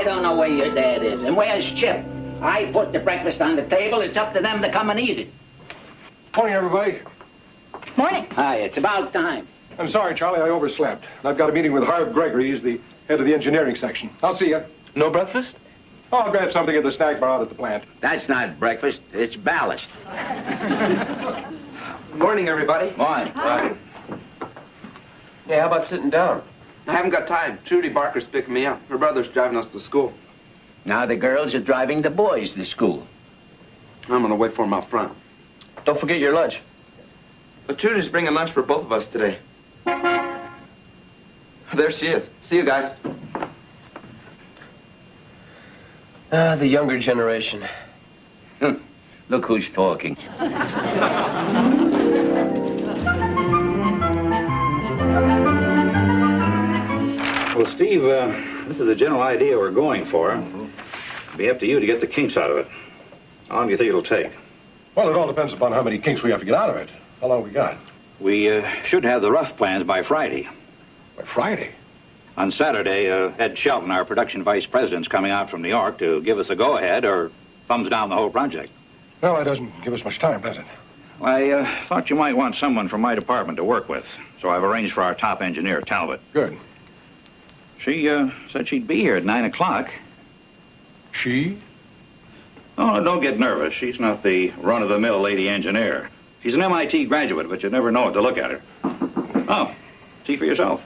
I don't know where your dad is. And where's Chip? I put the breakfast on the table. It's up to them to come and eat it. Morning, everybody. Morning. Hi, it's about time. I'm sorry, Charlie, I overslept. I've got a meeting with Harv Gregory. He's the head of the engineering section. I'll see you. No breakfast? Oh, I'll grab something at the snack bar out at the plant. That's not breakfast. It's ballast. Morning, everybody. Morning. Hi. Hey, how about sitting down? I haven't got time. Trudy Barker's picking me up. Her brother's driving us to school. Now the girls are driving the boys to school. I'm gonna wait for them out front. Don't forget your lunch. But Trudy's bringing lunch for both of us today. There she is. See you guys. The younger generation. Look who's talking. Well, Steve, this is the general idea we're going for. It'll be up to you to get the kinks out of it. How long do you think it'll take? Well, it all depends upon how many kinks we have to get out of it. How long we got? We should have the rough plans by Friday. By Friday? On Saturday, Ed Shelton, our production vice president's coming out from New York to give us a go-ahead or thumbs down the whole project. Well, that doesn't give us much time, does it? Well, I thought you might want someone from my department to work with, so I've arranged for our top engineer, Talbot. Good. She said she'd be here at 9 o'clock. She? Oh, don't get nervous. She's not the run-of-the-mill lady engineer. She's an MIT graduate, but you'd never know it to look at her. Oh, see for yourself.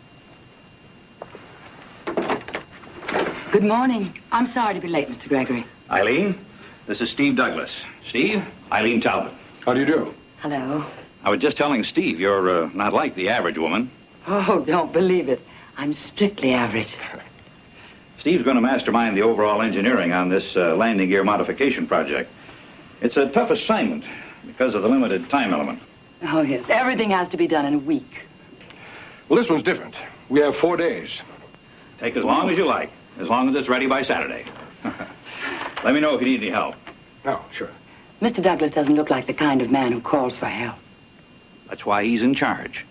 Good morning. I'm sorry to be late, Mr. Gregory. Eileen, this is Steve Douglas. Steve, Eileen Talbot. How do you do? Hello. I was just telling Steve you're not like the average woman. Oh, don't believe it. I'm strictly average. Steve's going to mastermind the overall engineering on this landing gear modification project. It's a tough assignment because of the limited time element. Oh, yes. Everything has to be done in a week. Well, this one's different. We have 4 days. Take as long as you like, as long as it's ready by Saturday. Let me know if you need any help. Oh, sure. Mr. Douglas doesn't look like the kind of man who calls for help. That's why he's in charge.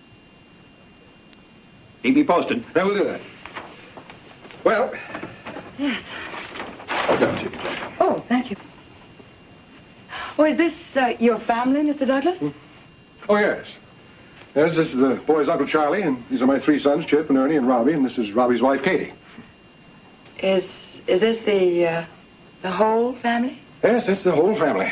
Keep me posted. Yeah, we'll do that. Well. Yes. Oh, Oh, thank you. Oh, is this your family, Mr. Douglas? oh, yes. Yes, this is the boy's Uncle Charlie, and these are my 3 sons, Chip and Ernie and Robbie, and this is Robbie's wife, Katie. Is this the whole family? Yes, it's the whole family.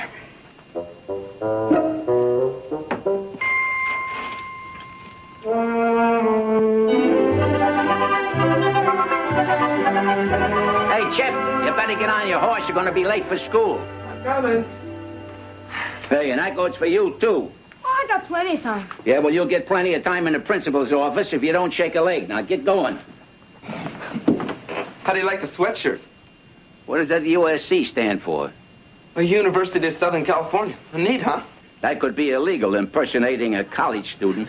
Hey, Chip, you better get on your horse. You're going to be late for school. I'm coming. Hey, and that goes for you, too. Oh, I got plenty of time. Yeah, well, you'll get plenty of time in the principal's office if you don't shake a leg. Now, get going. How do you like the sweatshirt? What does that USC stand for? A University of Southern California. Neat, huh? That could be illegal, impersonating a college student.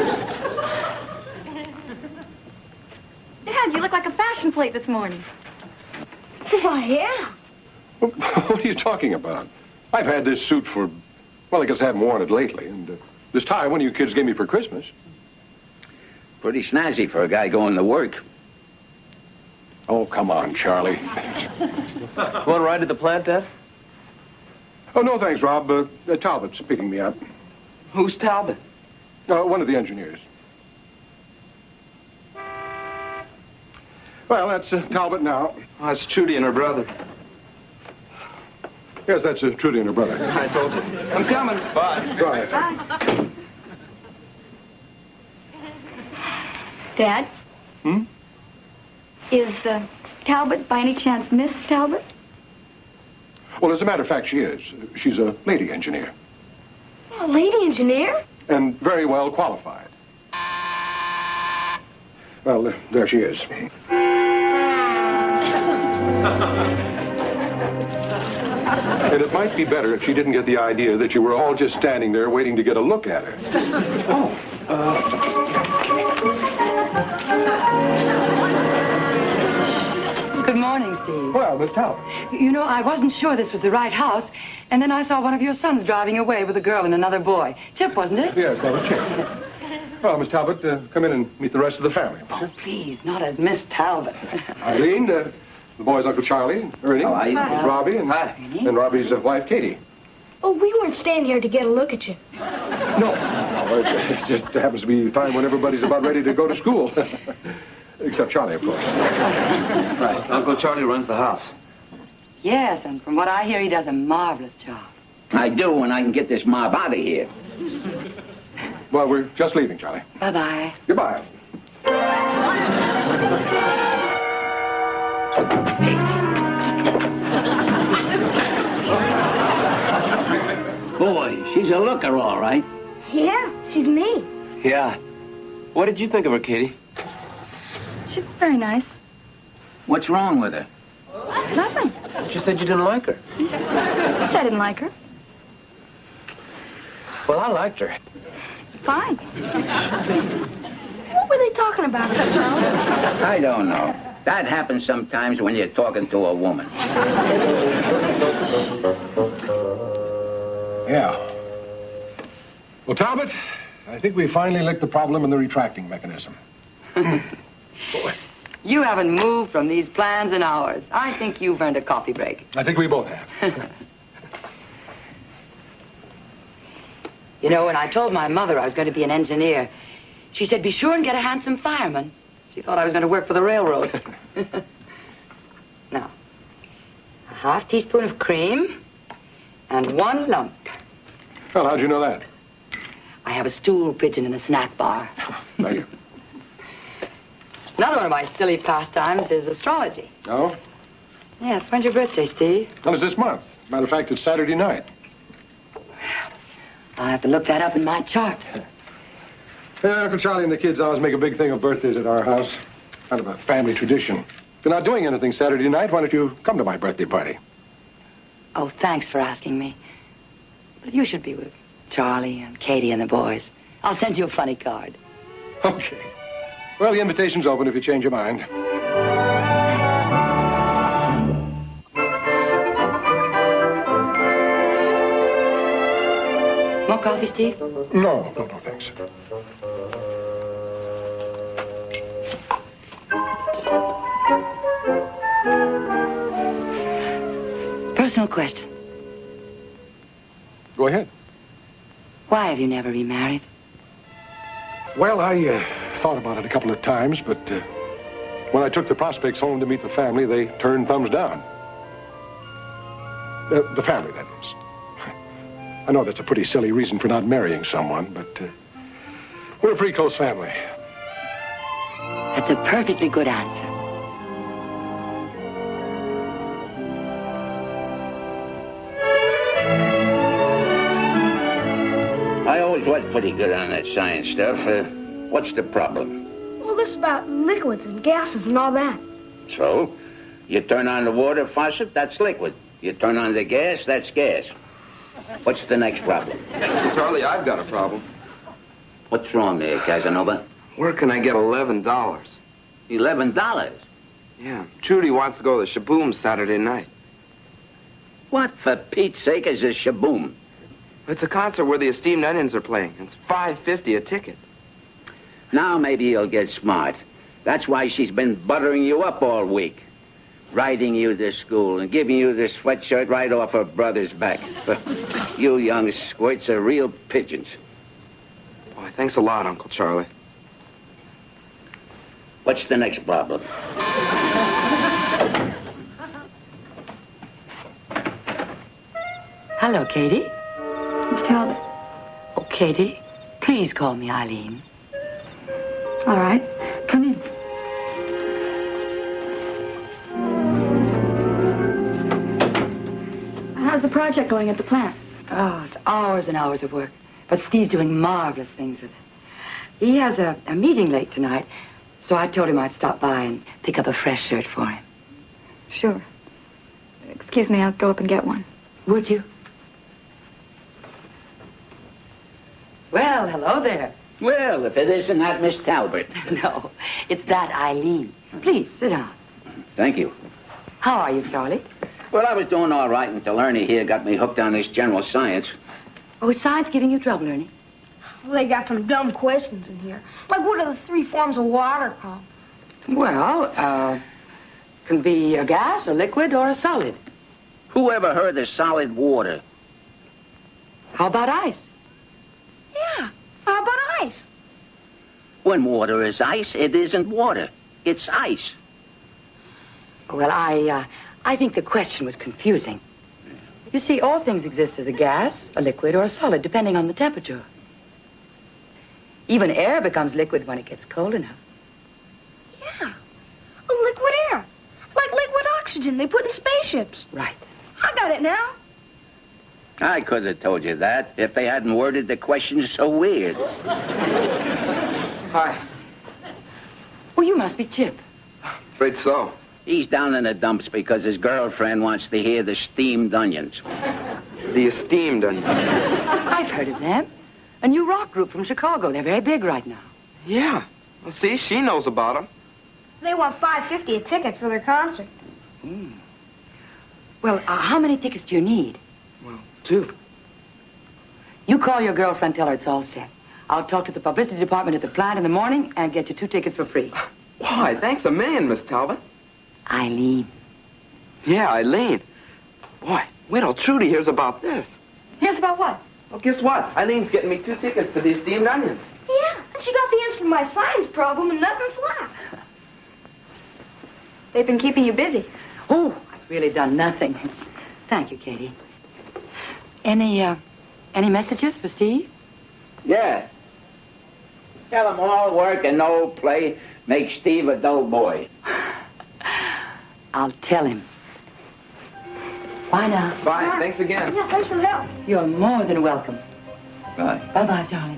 Dad, you look like a fashion plate this morning. Why, yeah. What are you talking about? I've had this suit for, well, I guess I haven't worn it lately. And this tie, one of you kids gave me for Christmas. Pretty snazzy for a guy going to work. Oh, come on, Charlie. Want to ride to the plant, Dad? Oh, no, thanks, Rob. Talbot's picking me up. Who's Talbot? One of the engineers. Well, that's Talbot now. Oh, it's Trudy and her brother. Yes, that's Trudy and her brother. I told you. I'm coming. Bye. Bye. Dad? Hmm? Is Talbot by any chance Miss Talbot? Well, as a matter of fact, she is. She's a lady engineer. A lady engineer? And very well qualified. Well, there she is. And it might be better if she didn't get the idea that you were all just standing there waiting to get a look at her. Good morning, Steve. Well, Miss Talbot. You know, I wasn't sure this was the right house, and then I saw one of your sons driving away with a girl and another boy. Chip, wasn't it? Yes, that was Chip. Well, Miss Talbot, come in and meet the rest of the family. Oh, please, not as Miss Talbot. Eileen, The boys, Uncle Charlie, Ernie, How are you? Robbie, and Robbie's wife, Katie. Oh, we weren't staying here to get a look at you. No, it just happens to be a time when everybody's about ready to go to school. Except Charlie, of course. Right. Uncle Charlie runs the house. Yes, and from what I hear, he does a marvelous job. I do when I can get this mob out of here. Well, we're just leaving, Charlie. Bye-bye. Goodbye. Boy, she's a looker, all right. Yeah, she's me. Yeah. What did you think of her, Katie? She's very nice. What's wrong with her? Nothing. She said you didn't like her. I didn't like her. Well, I liked her. Fine. What were they talking about, Charlie? I don't know. That happens sometimes when you're talking to a woman. Yeah. Well, Talbot, I think we finally licked the problem in the retracting mechanism. Boy. You haven't moved from these plans in hours. I think you've earned a coffee break. I think we both have. You know, when I told my mother I was going to be an engineer, she said, be sure and get a handsome fireman. She thought I was going to work for the railroad. Now, a half teaspoon of cream and 1 lump. Well, how'd you know that? I have a stool pigeon in a snack bar. Thank you. Another one of my silly pastimes is astrology. Oh? Yes, when's your birthday, Steve? Well, it's this month. Matter of fact, it's Saturday night. I'll have to look that up in my chart. Yeah, Uncle Charlie and the kids always make a big thing of birthdays at our house. Kind of a family tradition. If you're not doing anything Saturday night, why don't you come to my birthday party? Oh, thanks for asking me. But you should be with Charlie and Katie and the boys. I'll send you a funny card. Okay. Well, the invitation's open if you change your mind. More coffee, Steve? No, thanks. Personal question. Go ahead. Why have you never remarried? Well, I thought about it a couple of times, but when I took the prospects home to meet the family, they turned thumbs down. The family, that is. I know that's a pretty silly reason for not marrying someone, but we're a pretty close family. That's a perfectly good answer. I always was pretty good on that science stuff. What's the problem? Well, this about liquids and gases and all that. So, you turn on the water faucet, that's liquid. You turn on the gas, that's gas. What's the next problem? Charlie, I've got a problem. What's wrong there, Casanova? Where can I get $11? $11? Yeah. Trudy wants to go to the Shaboom Saturday night. What, for Pete's sake, is a shaboom? It's a concert where the Esteemed Onions are playing. It's $5.50 a ticket. Now maybe you'll get smart. That's why she's been buttering you up all week. Riding you to school and giving you the sweatshirt right off her brother's back. But you young squirts are real pigeons. Boy, thanks a lot, Uncle Charlie. What's the next problem? Hello, Katie. Miss Talbot. Oh, Katie, please call me Eileen. All right. Come in. How's the project going at the plant? Oh, it's hours and hours of work. But Steve's doing marvelous things with it. He has a meeting late tonight, so I told him I'd stop by and pick up a fresh shirt for him. Sure. Excuse me, I'll go up and get one. Would you? Well, hello there. Well, if it isn't that Miss Talbot. No, it's that Eileen. Please, sit down. Thank you. How are you, Charlie? Well, I was doing all right until Ernie here got me hooked on this general science. Oh, is science giving you trouble, Ernie? Well, they got some dumb questions in here. Like, what are the 3 forms of water called? Well, can be a gas, a liquid, or a solid. Who ever heard of solid water? How about ice? Yeah. How about ice? When water is ice, it isn't water. It's ice. Well, I think the question was confusing. You see, all things exist as a gas, a liquid, or a solid, depending on the temperature. Even air becomes liquid when it gets cold enough. Yeah. A liquid air. Like liquid oxygen they put in spaceships. Right. I got it now. I could have told you that if they hadn't worded the question so weird. Hi. Oh, you must be Chip. Afraid so. He's down in the dumps because his girlfriend wants to hear the steamed onions. The esteemed onion. I've heard of them. A new rock group from Chicago. They're very big right now. Yeah. Well, see, she knows about them. They want $5.50 a ticket for their concert. Well, how many tickets do you need? Well, 2. You call your girlfriend, tell her it's all set. I'll talk to the publicity department at the plant in the morning and get you 2 tickets for free. Why, thanks a million, Miss Talbot. Eileen. Yeah, Eileen. Boy, wait till Trudy hears about this. Here's about what? Well, guess what? Eileen's getting me 2 tickets to the esteemed onions. Yeah, and she got the answer to my science problem and nothing flat. They've been keeping you busy. Oh, I've really done nothing. Thank you, Katie. Any messages for Steve? Yeah. Tell him all work and no play makes Steve a dull boy. I'll tell him. Bye now. Bye. Thanks again. Yeah, thanks for the help. You're more than welcome. Bye. Bye-bye, darling.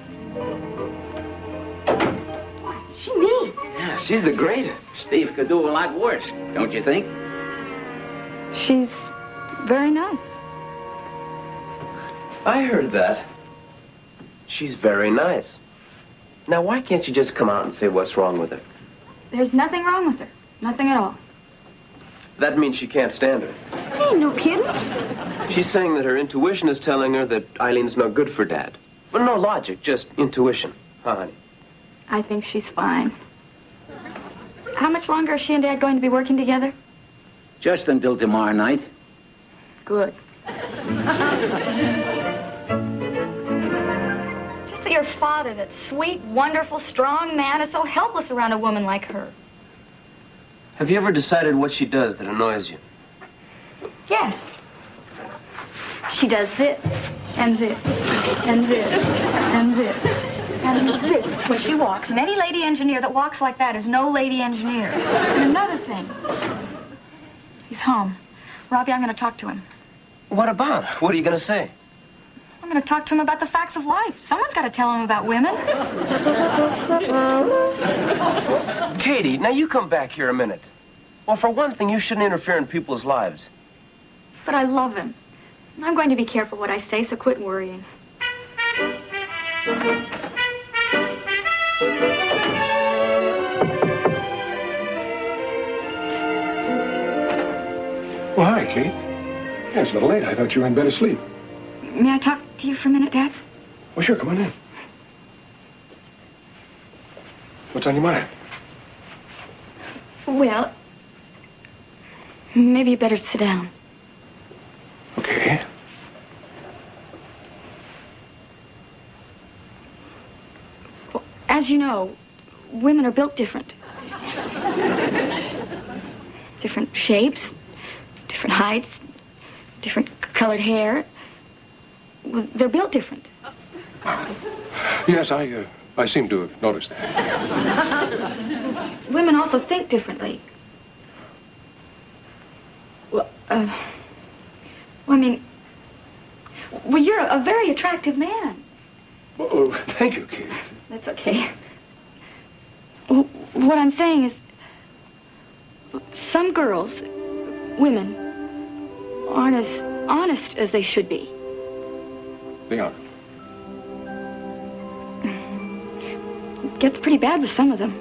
She mean. Yeah, she's the greatest. Steve could do a lot worse, don't you think? She's very nice. I heard that. She's very nice. Now, why can't you just come out and say what's wrong with her? There's nothing wrong with her. Nothing at all. That means she can't stand her. Ain't no kidding. She's saying that her intuition is telling her that Eileen's no good for Dad. But no logic, just intuition. Huh, honey? I think she's fine. How much longer are she and Dad going to be working together? Just until tomorrow night. Good. Just that your father, that sweet, wonderful, strong man, is so helpless around a woman like her. Have you ever decided what she does that annoys you? Yes. She does this, and this, and this, and this, and this when she walks. And any lady engineer that walks like that is no lady engineer. And another thing. He's home. Robbie, I'm going to talk to him. What about? What are you going to say? I'm going to talk to him about the facts of life. Someone's got to tell him about women. Katie, now you come back here a minute. Well, for one thing, you shouldn't interfere in people's lives. But I love him. I'm going to be careful what I say, so quit worrying. Well, hi, Kate. Yeah, it's a little late. I thought you were in bed asleep. May I talk to you for a minute, Dad? Well, sure, come on in. What's on your mind? Well, maybe you better sit down. Okay. Well, as you know, women are built different. Different shapes, different heights, different colored hair. Well, they're built different. Yes, I seem to have noticed that. Women also think differently. Well, I mean, well, you're a very attractive man. Oh, thank you, Kate. That's okay. What I'm saying is, some girls, women, aren't as honest as they should be. They aren't. It gets pretty bad with some of them.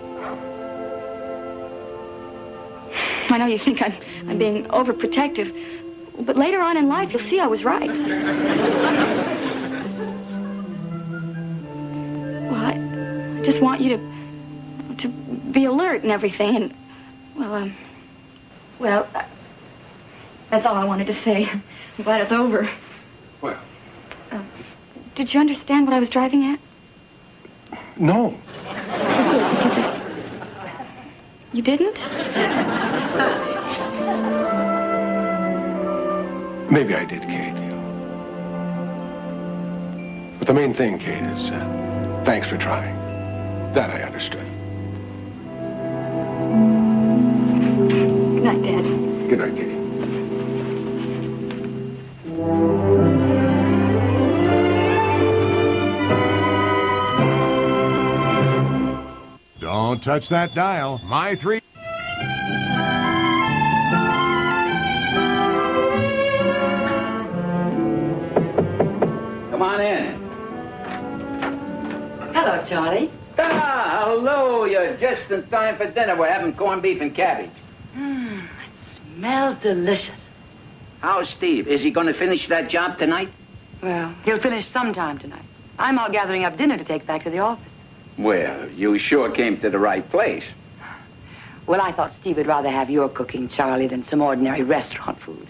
I know you think I'm being overprotective, but later on in life, you'll see I was right. Well, I just want you to be alert and everything, and, well, Well, that's all I wanted to say. I'm glad it's over. Well. Did you understand what I was driving at? No. You didn't? Maybe I did, Kate. But the main thing, Kate, is thanks for trying. That I understood. Good night, Dad. Good night, Katie. Don't touch that dial. My 3. Come on in. Hello, Charlie. Ah, hello. You're just in time for dinner. We're having corned beef and cabbage. It smells delicious. How's Steve? Is he going to finish that job tonight? Well, he'll finish sometime tonight. I'm out gathering up dinner to take back to the office. Well, you sure came to the right place. Well, I thought Steve would rather have your cooking, Charlie, than some ordinary restaurant food.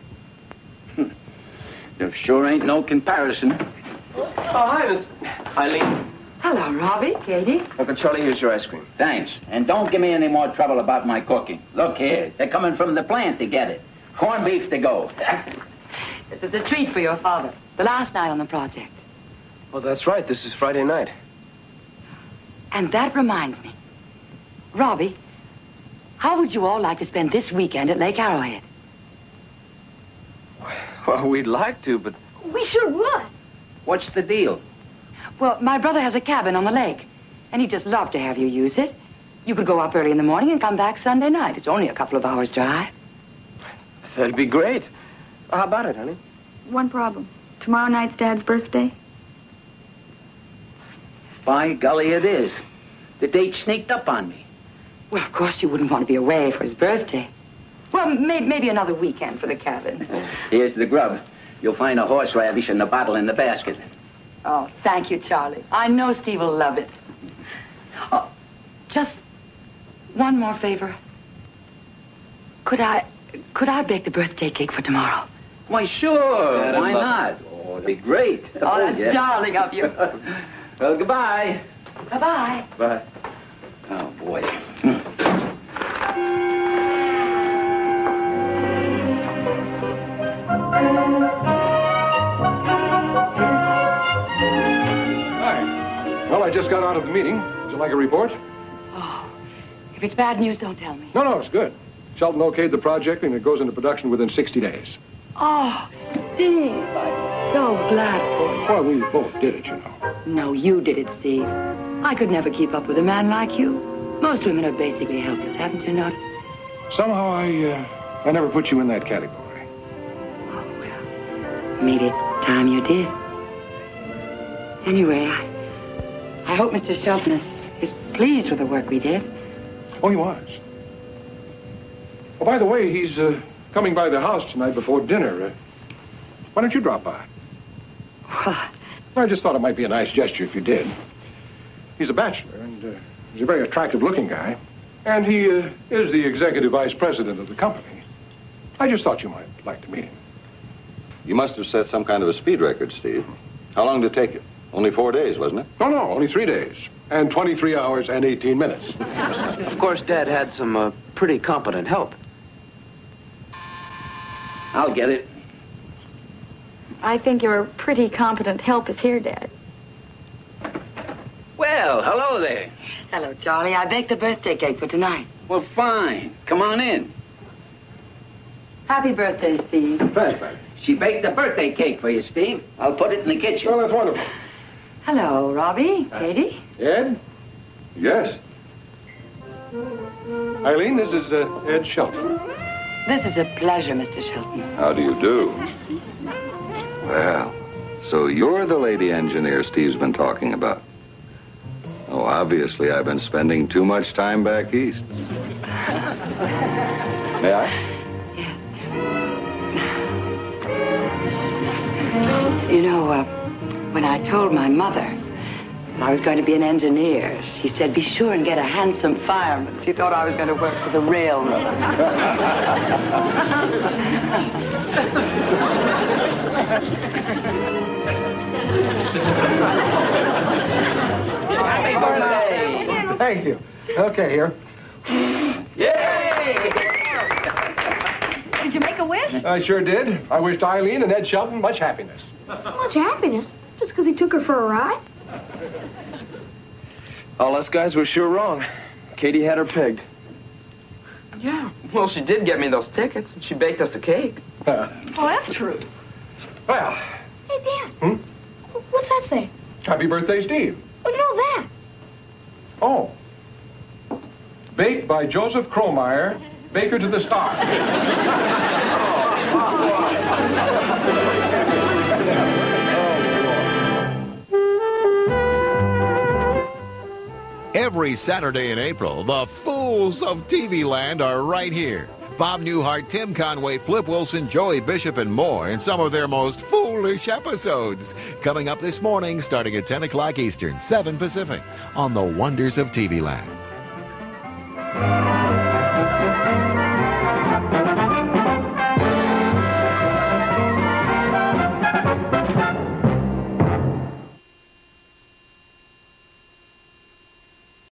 There sure ain't no comparison. Oh, hi, Miss Eileen. Hello, Robbie, Katie. Uncle Charlie, here's your ice cream. Thanks. And don't give me any more trouble about my cooking. Look here, they're coming from the plant to get it. Corned beef to go. This is a treat for your father. The last night on the project. Well, that's right. This is Friday night. And that reminds me. Robbie, how would you all like to spend this weekend at Lake Arrowhead? Well, we'd like to, but... We sure would. What's the deal? Well, my brother has a cabin on the lake, and he'd just love to have you use it. You could go up early in the morning and come back Sunday night. It's only a couple of hours' drive. That'd be great. How about it, honey? One problem. Tomorrow night's Dad's birthday. By golly, it is. The date sneaked up on me. Well, of course you wouldn't want to be away for his birthday. Well, maybe another weekend for the cabin. Here's the grub. You'll find a horseradish and a bottle in the basket. Oh, thank you, Charlie. I know Steve will love it. Oh, just one more favor. Could I bake the birthday cake for tomorrow? Why, sure. Dad, Why I'd love not? Oh, it'd be great. Oh, that's yes. darling of you. Well, goodbye. Bye-bye. Bye. Oh, boy. Hi. Well, I just got out of the meeting. Would you like a report? Oh, if it's bad news, don't tell me. No, it's good. Shelton okayed the project, and it goes into production within 60 days. Oh, Steve, I'm so glad for you. Well, we both did it, you know. No, you did it, Steve. I could never keep up with a man like you. Most women are basically helpless, haven't you noticed? Somehow I never put you in that category. Oh, well, maybe it's time you did. Anyway, I hope Mr. Shelton is pleased with the work we did. Oh, he was. Oh, by the way, he's coming by the house tonight before dinner. Why don't you drop by? What? I just thought it might be a nice gesture if you did. He's a bachelor, and he's a very attractive-looking guy. And he is the executive vice president of the company. I just thought you might like to meet him. You must have set some kind of a speed record, Steve. How long did it take you? Only 4 days, wasn't it? No, only 3 days. And 23 hours and 18 minutes. Of course, Dad had some pretty competent help. I'll get it. I think your pretty competent help is here, Dad. Well, hello there. Hello, Charlie. I baked the birthday cake for tonight. Well, fine. Come on in. Happy birthday, Steve. Thanks. She baked a birthday cake for you, Steve. I'll put it in the kitchen. Well, that's wonderful. Hello, Robbie, Katie. Ed? Yes. Eileen, this is Ed Shelton. This is a pleasure, Mr. Shelton. How do you do? Well, so you're the lady engineer Steve's been talking about. Oh, obviously I've been spending too much time back east. May I? You know, when I told my mother, I was going to be an engineer. She said, be sure and get a handsome fireman. She thought I was going to work for the railroad. Happy birthday! Thank you. Okay, here. Yay! Did you make a wish? I sure did. I wished Eileen and Ed Shelton much happiness. Much happiness? Just because he took her for a ride? All us guys were sure wrong. Katie had her pegged. Yeah, well, she did get me those tickets. She baked us a cake. Oh, that's true. Well, Hey, Dan. What's that say? happy birthday, Steve. Oh, no, that. Oh. Baked by Joseph Cromeyer, Baker to the Star. Every Saturday in April, the fools of TV Land are right here. Bob Newhart, Tim Conway, Flip Wilson, Joey Bishop, and more in some of their most foolish episodes. Coming up this morning, starting at 10 o'clock Eastern, 7 Pacific, on the Wonders of TV Land.